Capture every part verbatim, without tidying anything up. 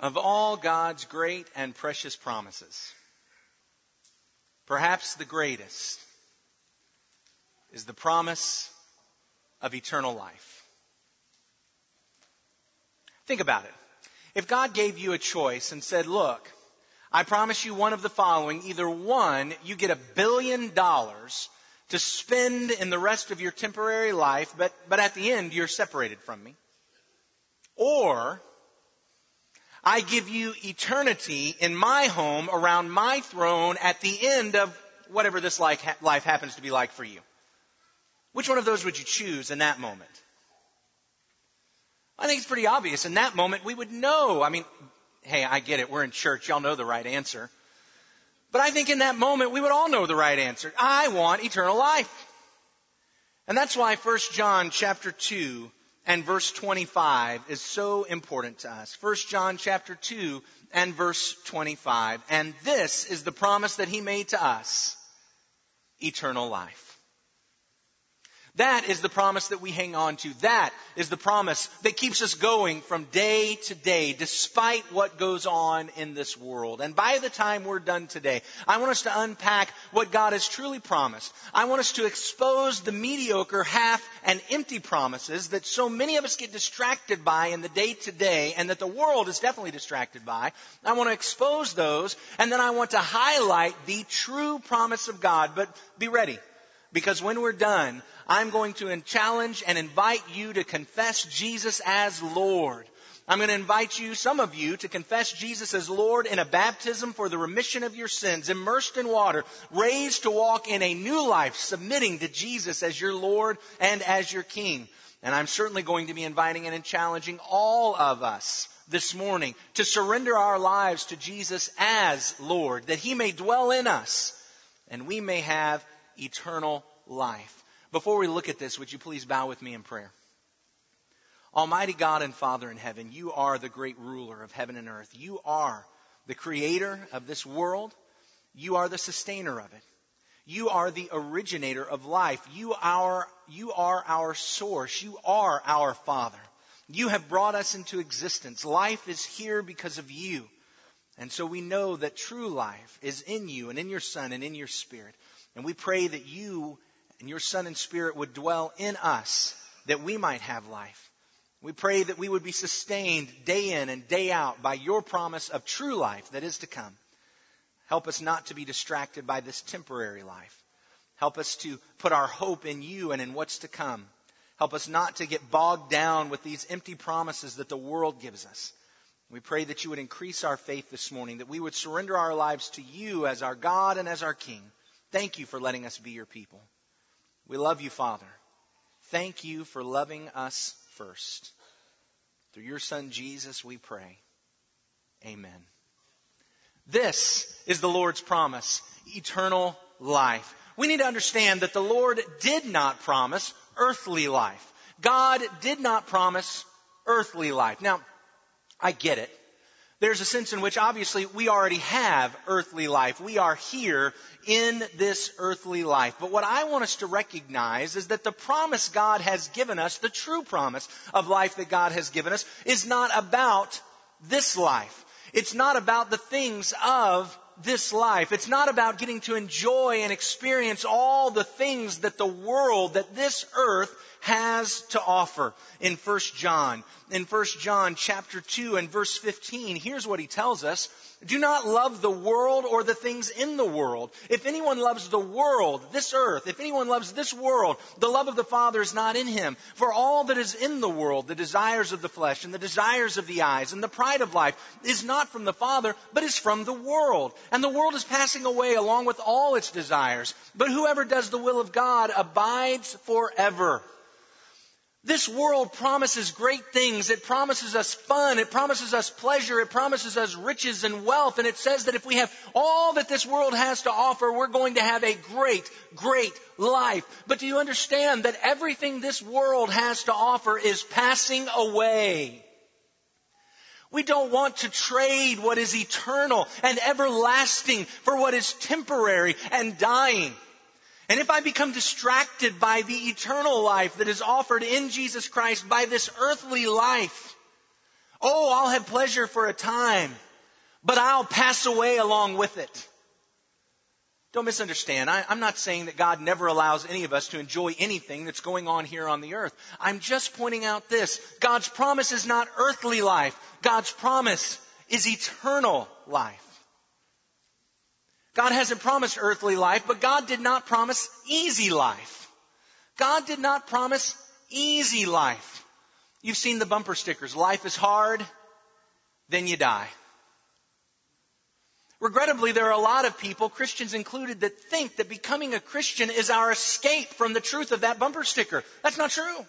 Of all God's great and precious promises, perhaps the greatest is the promise of eternal life. Think about it. If God gave you a choice and said, look, I promise you one of the following. Either one, you get a billion dollars to spend in the rest of your temporary life, but, but at the end you're separated from me. Or I give you eternity in my home around my throne at the end of whatever this life happens to be like for you. Which one of those would you choose in that moment? I think it's pretty obvious. In that moment, we would know. I mean, hey, I get it. We're in church. Y'all know the right answer. But I think in that moment, we would all know the right answer. I want eternal life. And that's why First John chapter two and verse twenty-five is so important to us. First John chapter two and verse twenty-five. And this is the promise that he made to us. Eternal life. That is the promise that we hang on to. That is the promise that keeps us going from day to day, despite what goes on in this world. And by the time we're done today, I want us to unpack what God has truly promised. I want us to expose the mediocre, half, and empty promises that so many of us get distracted by in the day to day, and that the world is definitely distracted by. I want to expose those, and then I want to highlight the true promise of God. But be ready, because when we're done, I'm going to challenge and invite you to confess Jesus as Lord. I'm going to invite you, some of you, to confess Jesus as Lord in a baptism for the remission of your sins, immersed in water, raised to walk in a new life, submitting to Jesus as your Lord and as your King. And I'm certainly going to be inviting and challenging all of us this morning to surrender our lives to Jesus as Lord, that He may dwell in us and we may have eternal life. Before we look at this, would you please bow with me in prayer? Almighty God and Father in heaven, you are the great ruler of heaven and earth. You are the creator of this world. You are the sustainer of it. You are the originator of life. You are, you are our source. You are our Father. You have brought us into existence. Life is here because of you. And so we know that true life is in you and in your Son and in your Spirit. And we pray that you and your Son and Spirit would dwell in us, that we might have life. We pray that we would be sustained day in and day out by your promise of true life that is to come. Help us not to be distracted by this temporary life. Help us to put our hope in you and in what's to come. Help us not to get bogged down with these empty promises that the world gives us. We pray that you would increase our faith this morning, that we would surrender our lives to you as our God and as our King. Thank you for letting us be your people. We love you, Father. Thank you for loving us first. Through your Son, Jesus, we pray. Amen. This is the Lord's promise, eternal life. We need to understand that the Lord did not promise earthly life. God did not promise earthly life. Now, I get it. There's a sense in which obviously we already have earthly life. We are here in this earthly life. But what I want us to recognize is that the promise God has given us, the true promise of life that God has given us, is not about this life. It's not about the things of this life. It's not about getting to enjoy and experience all the things that the world, that this earth has to offer. In First John, in First John chapter two and verse fifteen, here's what he tells us. Do not love the world or the things in the world. If anyone loves the world, this earth, if anyone loves this world, the love of the Father is not in him. For all that is in the world, the desires of the flesh and the desires of the eyes and the pride of life, is not from the Father, but is from the world. And the world is passing away along with all its desires. But whoever does the will of God abides forever. This world promises great things. It promises us fun. It promises us pleasure. It promises us riches and wealth. And it says that if we have all that this world has to offer, we're going to have a great, great life. But do you understand that everything this world has to offer is passing away? We don't want to trade what is eternal and everlasting for what is temporary and dying. And if I become distracted by the eternal life that is offered in Jesus Christ, by this earthly life, Oh, I'll have pleasure for a time, but I'll pass away along with it. Don't misunderstand. I, I'm not saying that God never allows any of us to enjoy anything that's going on here on the earth. I'm just pointing out this. God's promise is not earthly life. God's promise is eternal life. God hasn't promised earthly life, but God did not promise easy life. God did not promise easy life. You've seen the bumper stickers. Life is hard, then you die. Regrettably, there are a lot of people, Christians included, that think that becoming a Christian is our escape from the truth of that bumper sticker. That's not true.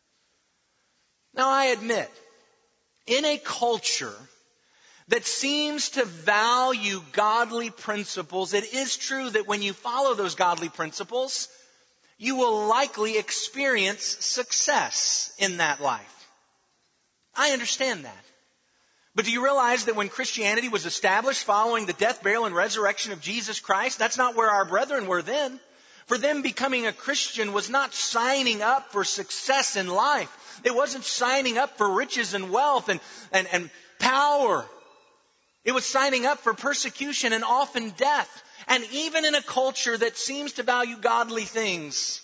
Now, I admit, in a culture that seems to value godly principles, it is true that when you follow those godly principles, you will likely experience success in that life. I understand that. But do you realize that when Christianity was established following the death, burial, and resurrection of Jesus Christ, that's not where our brethren were then. For them, becoming a Christian was not signing up for success in life. It wasn't signing up for riches and wealth and, and, and power. It was signing up for persecution and often death. And even in a culture that seems to value godly things,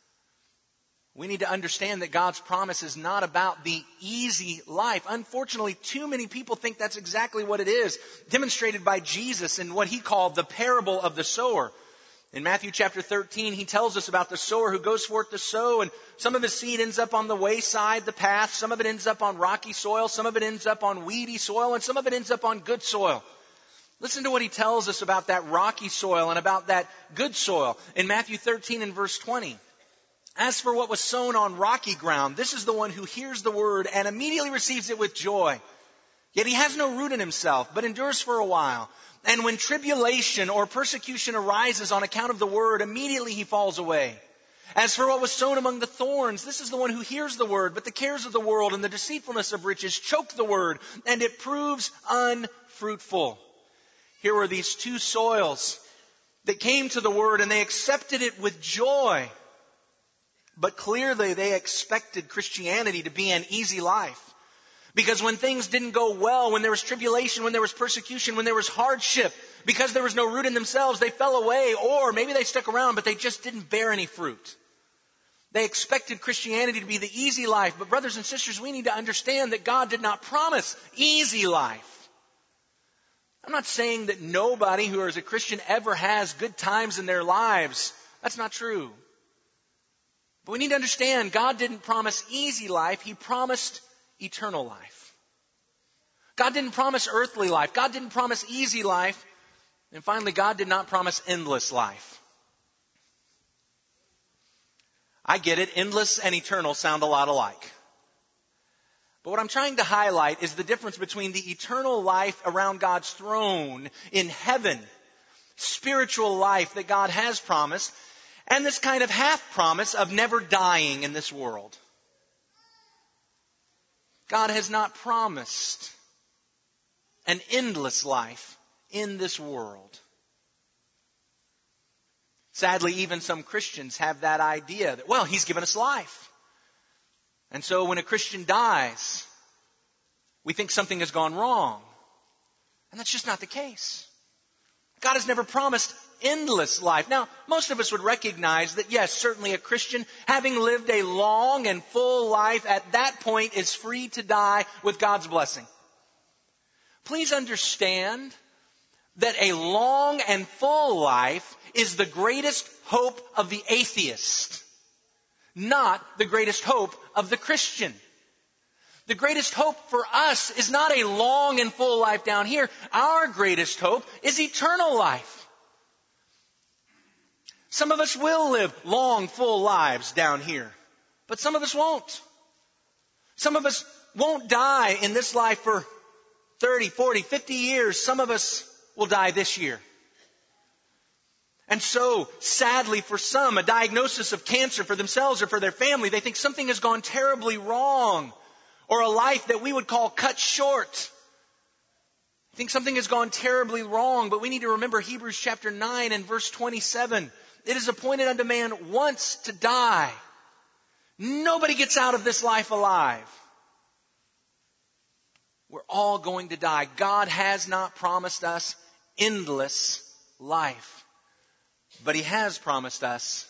we need to understand that God's promise is not about the easy life. Unfortunately, too many people think that's exactly what it is, demonstrated by Jesus in what he called the parable of the sower. In Matthew chapter thirteen, he tells us about the sower who goes forth to sow, and some of his seed ends up on the wayside, the path. Some of it ends up on rocky soil. Some of it ends up on weedy soil, and some of it ends up on good soil. Listen to what he tells us about that rocky soil and about that good soil in Matthew thirteen and verse twenty. As for what was sown on rocky ground, this is the one who hears the word and immediately receives it with joy. Yet he has no root in himself, but endures for a while. And when tribulation or persecution arises on account of the word, immediately he falls away. As for what was sown among the thorns, this is the one who hears the word, but the cares of the world and the deceitfulness of riches choke the word, and it proves unfruitful. Here were these two soils that came to the word, and they accepted it with joy. But clearly they expected Christianity to be an easy life. Because when things didn't go well, when there was tribulation, when there was persecution, when there was hardship, because there was no root in themselves, they fell away, or maybe they stuck around, but they just didn't bear any fruit. They expected Christianity to be the easy life. But brothers and sisters, we need to understand that God did not promise easy life. I'm not saying that nobody who is a Christian ever has good times in their lives. That's not true. But we need to understand God didn't promise easy life. He promised eternal life. God didn't promise earthly life. God didn't promise easy life. And finally, God did not promise endless life. I get it. Endless and eternal sound a lot alike. But what I'm trying to highlight is the difference between the eternal life around God's throne in heaven, spiritual life that God has promised, and this kind of half promise of never dying in this world. God has not promised an endless life in this world. Sadly, even some Christians have that idea that, well, He's given us life. And so when a Christian dies, we think something has gone wrong. And that's just not the case. God has never promised endless life. Now, most of us would recognize that, yes, certainly a Christian, having lived a long and full life, at that point is free to die with God's blessing. Please understand that a long and full life is the greatest hope of the atheist, not the greatest hope of the Christian. The greatest hope for us is not a long and full life down here. Our greatest hope is eternal life. Some of us will live long, full lives down here, but some of us won't. Some of us won't die in this life for thirty, forty, fifty years. Some of us will die this year. And so, sadly for some, a diagnosis of cancer for themselves or for their family, they think something has gone terribly wrong. Or a life that we would call cut short. I think something has gone terribly wrong, but we need to remember Hebrews chapter nine and verse twenty-seven. It is appointed unto man once to die. Nobody gets out of this life alive. We're all going to die. God has not promised us endless life, but He has promised us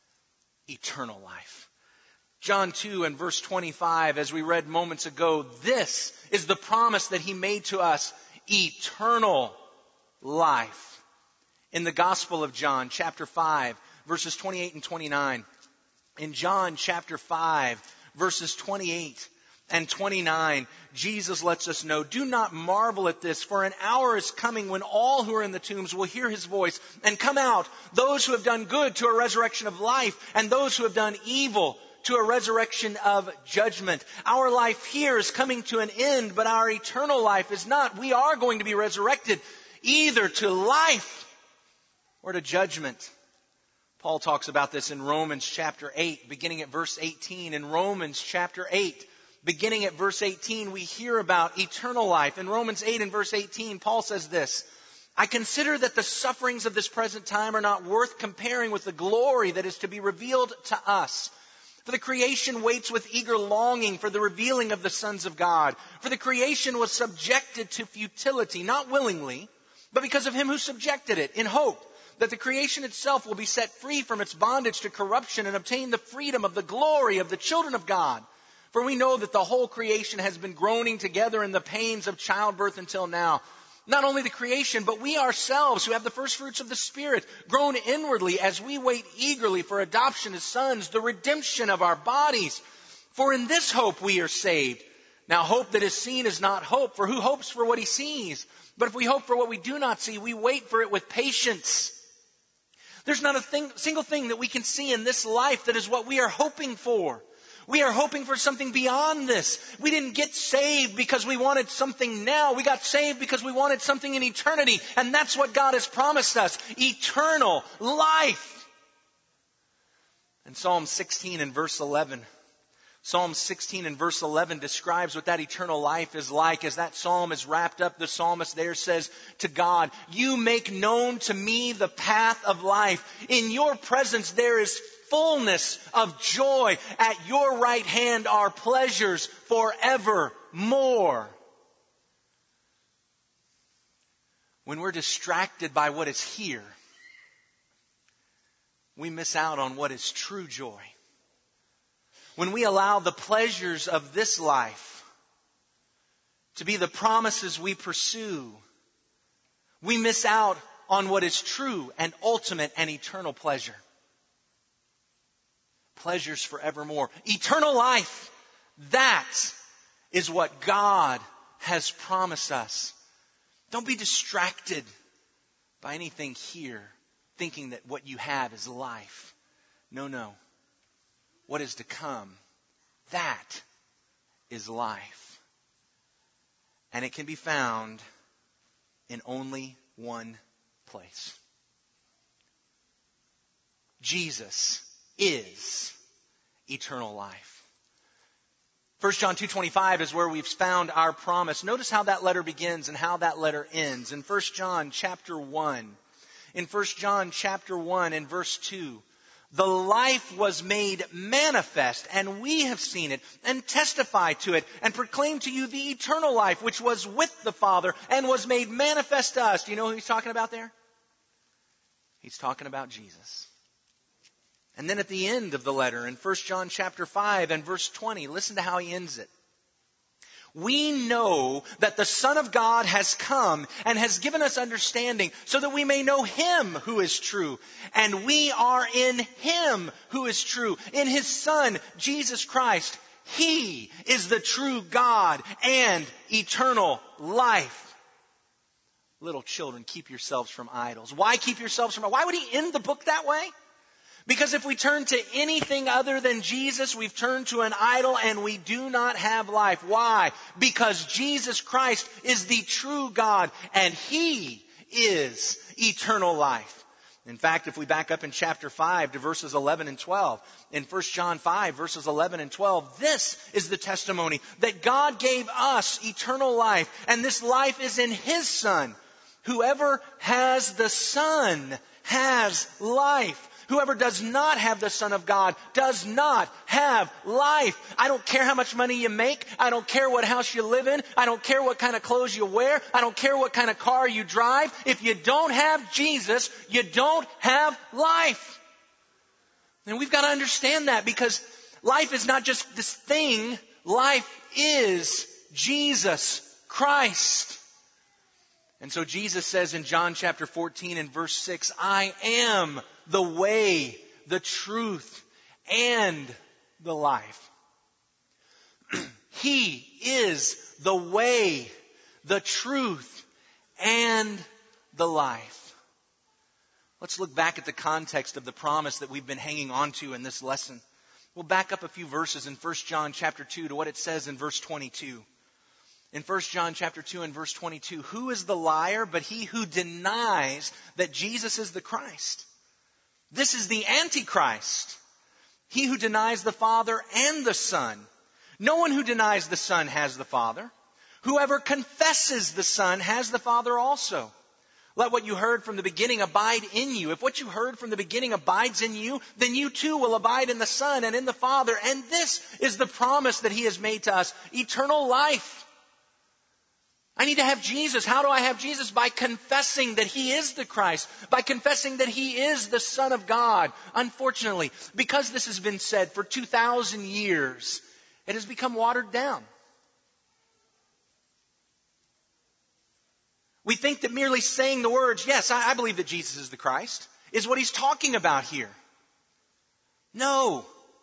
eternal life. John two and verse twenty-five, as we read moments ago, this is the promise that He made to us, eternal life. In the Gospel of John, chapter five, verses twenty-eight and twenty-nine. In John chapter five, verses twenty-eight and twenty-nine, Jesus lets us know, do not marvel at this, for an hour is coming when all who are in the tombs will hear His voice and come out, those who have done good to a resurrection of life, and those who have done evil to a resurrection of judgment. Our life here is coming to an end, but our eternal life is not. We are going to be resurrected either to life or to judgment. Paul talks about this in Romans chapter eight, beginning at verse eighteen. In Romans chapter eight, beginning at verse eighteen, we hear about eternal life. In Romans eight and verse eighteen, Paul says this, I consider that the sufferings of this present time are not worth comparing with the glory that is to be revealed to us. For the creation waits with eager longing for the revealing of the sons of God. For the creation was subjected to futility, not willingly, but because of Him who subjected it, in hope that the creation itself will be set free from its bondage to corruption and obtain the freedom of the glory of the children of God. For we know that the whole creation has been groaning together in the pains of childbirth until now. Not only the creation, but we ourselves who have the first fruits of the Spirit, groan inwardly as we wait eagerly for adoption as sons, the redemption of our bodies. For in this hope we are saved. Now hope that is seen is not hope, for who hopes for what he sees? But if we hope for what we do not see, we wait for it with patience. There's not a thing, single thing that we can see in this life that is what we are hoping for. We are hoping for something beyond this. We didn't get saved because we wanted something now. We got saved because we wanted something in eternity. And that's what God has promised us. Eternal life. And Psalm sixteen and verse eleven. Psalm sixteen and verse eleven describes what that eternal life is like. As that psalm is wrapped up, the psalmist there says to God, you make known to me the path of life. In your presence there is fullness of joy. At your right hand are pleasures forevermore. When we're distracted by what is here, we miss out on what is true joy. When we allow the pleasures of this life to be the promises we pursue, we miss out on what is true and ultimate and eternal pleasure. Pleasures forevermore. Eternal life. That is what God has promised us. Don't be distracted by anything here, thinking that what you have is life. No, no. What is to come, that is life. And it can be found in only one place. Jesus is eternal life. First John two twenty-five is where we've found our promise. Notice how that letter begins and how that letter ends. In First John chapter one, in First John chapter one and verse two, the life was made manifest, and we have seen it, and testify to it, and proclaim to you the eternal life, which was with the Father, and was made manifest to us. Do you know who he's talking about there? He's talking about Jesus. And then at the end of the letter, in First John chapter five and verse twenty, listen to how he ends it. We know that the Son of God has come and has given us understanding so that we may know Him who is true. And we are in Him who is true. In His Son, Jesus Christ. He is the true God and eternal life. Little children, keep yourselves from idols. Why keep yourselves from idols? Why would he end the book that way? Because if we turn to anything other than Jesus, we've turned to an idol and we do not have life. Why? Because Jesus Christ is the true God and He is eternal life. In fact, if we back up in chapter five to verses eleven and twelve, in First John five verses eleven and twelve, this is the testimony that God gave us eternal life, and this life is in His Son. Whoever has the Son has life. Whoever does not have the Son of God does not have life. I don't care how much money you make. I don't care what house you live in. I don't care what kind of clothes you wear. I don't care what kind of car you drive. If you don't have Jesus, you don't have life. And we've got to understand that, because life is not just this thing. Life is Jesus Christ. And so Jesus says in John chapter fourteen and verse six, I am the way, the truth, and the life. He is the way, the truth, and the life. Let's look back at the context of the promise that we've been hanging on to in this lesson. We'll back up a few verses in First John chapter two to what it says in verse twenty-two. In First John chapter two and verse twenty-two, who is the liar but he who denies that Jesus is the Christ? This is the Antichrist, he who denies the Father and the Son. No one who denies the Son has the Father. Whoever confesses the Son has the Father also. Let what you heard from the beginning abide in you. If what you heard from the beginning abides in you, then you too will abide in the Son and in the Father. And this is the promise that He has made to us, eternal life. I need to have Jesus. How do I have Jesus? By confessing that He is the Christ. By confessing that He is the Son of God. Unfortunately, because this has been said for two thousand years, it has become watered down. We think that merely saying the words, yes, I, I believe that Jesus is the Christ, is what He's talking about here. No.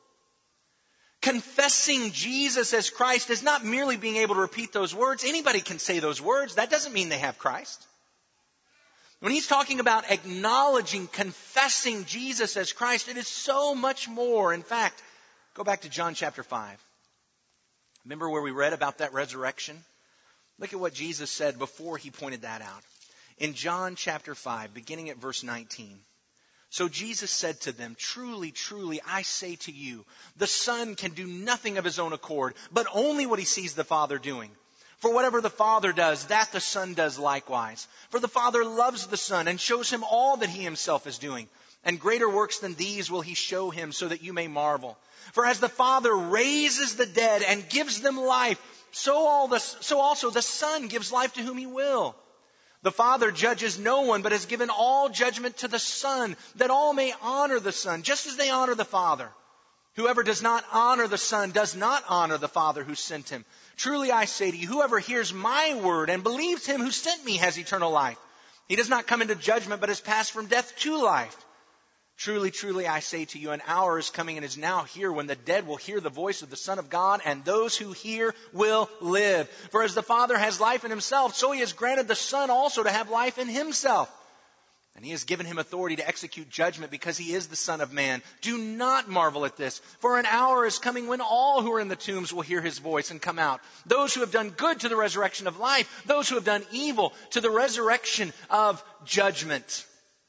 Confessing Jesus as Christ is not merely being able to repeat those words. Anybody can say those words. That doesn't mean they have Christ. When He's talking about acknowledging, confessing Jesus as Christ, it is so much more. In fact, go back to John chapter five. Remember where we read about that resurrection? Look at what Jesus said before He pointed that out. In John chapter five, beginning at verse nineteen. So Jesus said to them, truly, truly, I say to you, the Son can do nothing of His own accord, but only what He sees the Father doing. For whatever the Father does, that the Son does likewise. For the Father loves the Son and shows Him all that He Himself is doing. And greater works than these will He show Him, so that you may marvel. For as the Father raises the dead and gives them life, so, all the, so also the Son gives life to whom He will. The Father judges no one, but has given all judgment to the Son, that all may honor the Son, just as they honor the Father. Whoever does not honor the Son does not honor the Father who sent Him. Truly I say to you, whoever hears my word and believes Him who sent me has eternal life. He does not come into judgment, but has passed from death to life. Truly, truly, I say to you, an hour is coming and is now here when the dead will hear the voice of the Son of God, and those who hear will live. For as the Father has life in Himself, so He has granted the Son also to have life in Himself. And He has given Him authority to execute judgment, because He is the Son of Man. Do not marvel at this, for an hour is coming when all who are in the tombs will hear His voice and come out. Those who have done good to the resurrection of life, those who have done evil to the resurrection of judgment.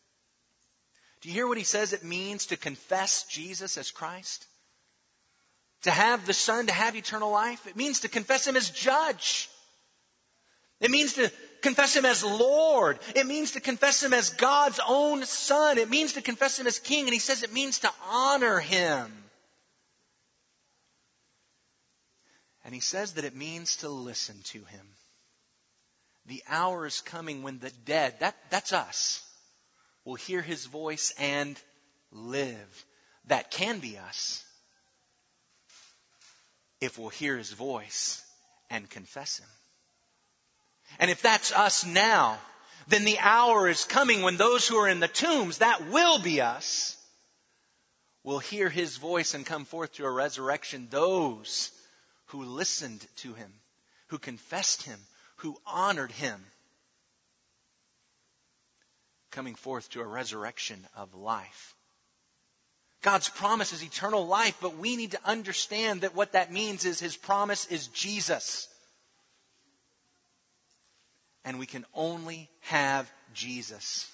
Do you hear what He says it means to confess Jesus as Christ? To have the Son, to have eternal life? It means to confess Him as Judge. It means to confess Him as Lord. It means to confess Him as God's own Son. It means to confess Him as King. And He says it means to honor Him. And He says that it means to listen to Him. The hour is coming when the dead, that, that's us, will hear His voice and live. That can be us if we'll hear His voice and confess Him. And if that's us now, then the hour is coming when those who are in the tombs, that will be us, will hear His voice and come forth to a resurrection. Those who listened to Him, who confessed Him, who honored Him, coming forth to a resurrection of life. God's promise is eternal life, but we need to understand that what that means is His promise is Jesus. And we can only have Jesus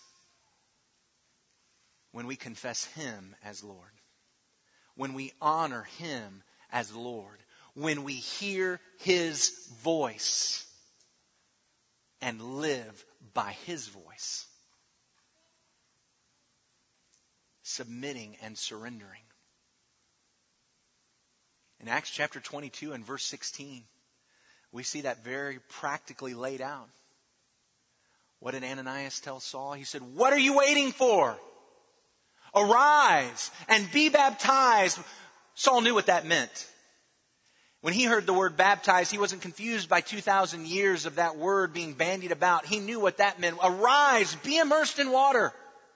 when we confess Him as Lord, when we honor Him as Lord, when we hear His voice and live by His voice. submitting and surrendering. In Acts chapter twenty-two and verse sixteen, we see that very practically laid out. What did Ananias tell Saul? He said, "What are you waiting for? Arise and be baptized." Saul knew what that meant. When he heard the word baptized, he wasn't confused by two thousand years of that word being bandied about. He knew what that meant. Arise, be immersed in water.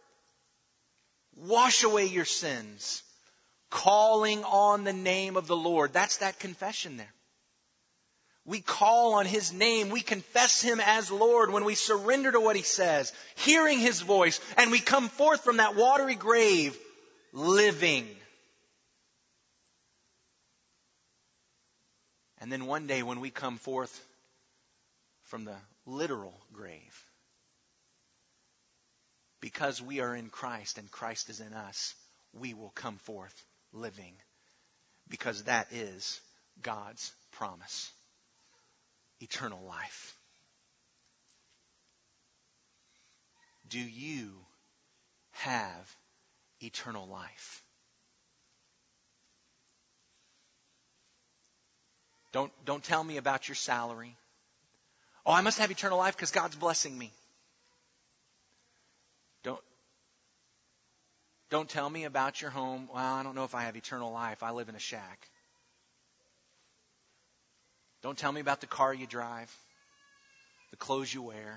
Wash away your sins. Calling on the name of the Lord. That's that confession there. We call on His name. We confess Him as Lord when we surrender to what He says, hearing His voice, and we come forth from that watery grave living. And then one day when we come forth from the literal grave, because we are in Christ and Christ is in us, we will come forth living. Because that is God's promise. Eternal life. Do you have eternal life? Don't, don't tell me about your salary. Oh, I must have eternal life because God's blessing me. Don't, don't tell me about your home. Well, I don't know if I have eternal life. I live in a shack. Don't tell me about the car you drive, the clothes you wear.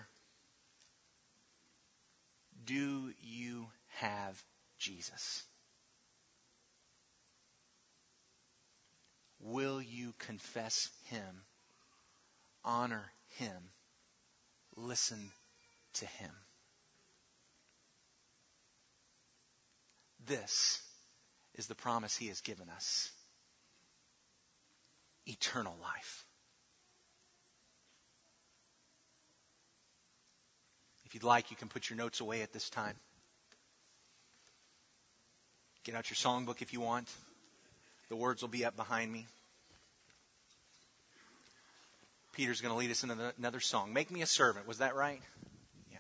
Do you have Jesus? Will you confess Him, honor Him, listen to Him? This is the promise He has given us. Eternal life. If you'd like, you can put your notes away at this time. Get out your songbook if you want. The words will be up behind me. Peter's going to lead us in another song. Make me a servant. Was that right? Yeah.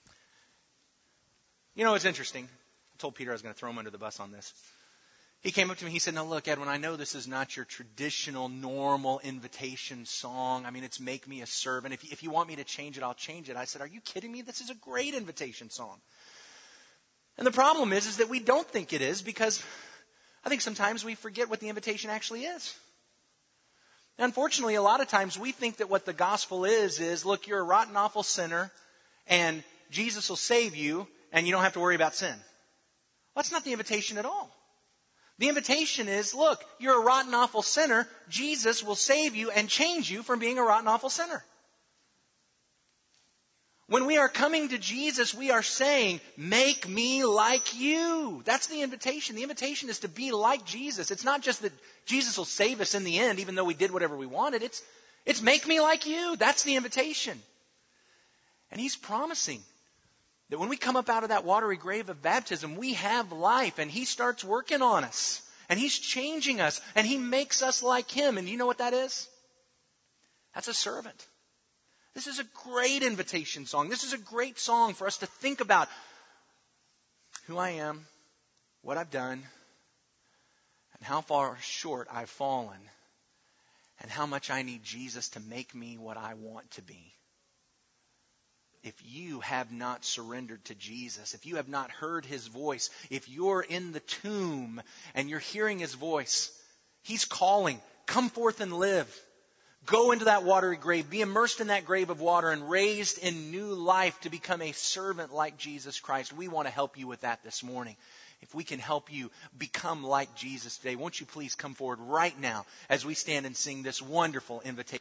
You know, it's interesting. I told Peter I was going to throw him under the bus on this. He came up to me. He said, "Now look, Edwin, I know this is not your traditional, normal invitation song. I mean, it's make me a servant. If you, if you want me to change it, I'll change it." I said, "Are you kidding me? This is a great invitation song." And the problem is, is that we don't think it is because I think sometimes we forget what the invitation actually is. Unfortunately, a lot of times we think that what the gospel is, is, look, you're a rotten, awful sinner, and Jesus will save you, and you don't have to worry about sin. Well, that's not the invitation at all. The invitation is, look, you're a rotten, awful sinner. Jesus will save you and change you from being a rotten, awful sinner. When we are coming to Jesus, we are saying, make me like you. That's the invitation. The invitation is to be like Jesus. It's not just that Jesus will save us in the end, even though we did whatever we wanted. It's, it's make me like you. That's the invitation. And He's promising that when we come up out of that watery grave of baptism, we have life, and He starts working on us, and He's changing us, and He makes us like Him. And you know what that is? That's a servant. This is a great invitation song. This is a great song for us to think about who I am, what I've done, and how far short I've fallen, and how much I need Jesus to make me what I want to be. If you have not surrendered to Jesus, if you have not heard His voice, if you're in the tomb and you're hearing His voice, He's calling, come forth and live. Go into that watery grave, be immersed in that grave of water and raised in new life to become a servant like Jesus Christ. We want to help you with that this morning. If we can help you become like Jesus today, won't you please come forward right now as we stand and sing this wonderful invitation.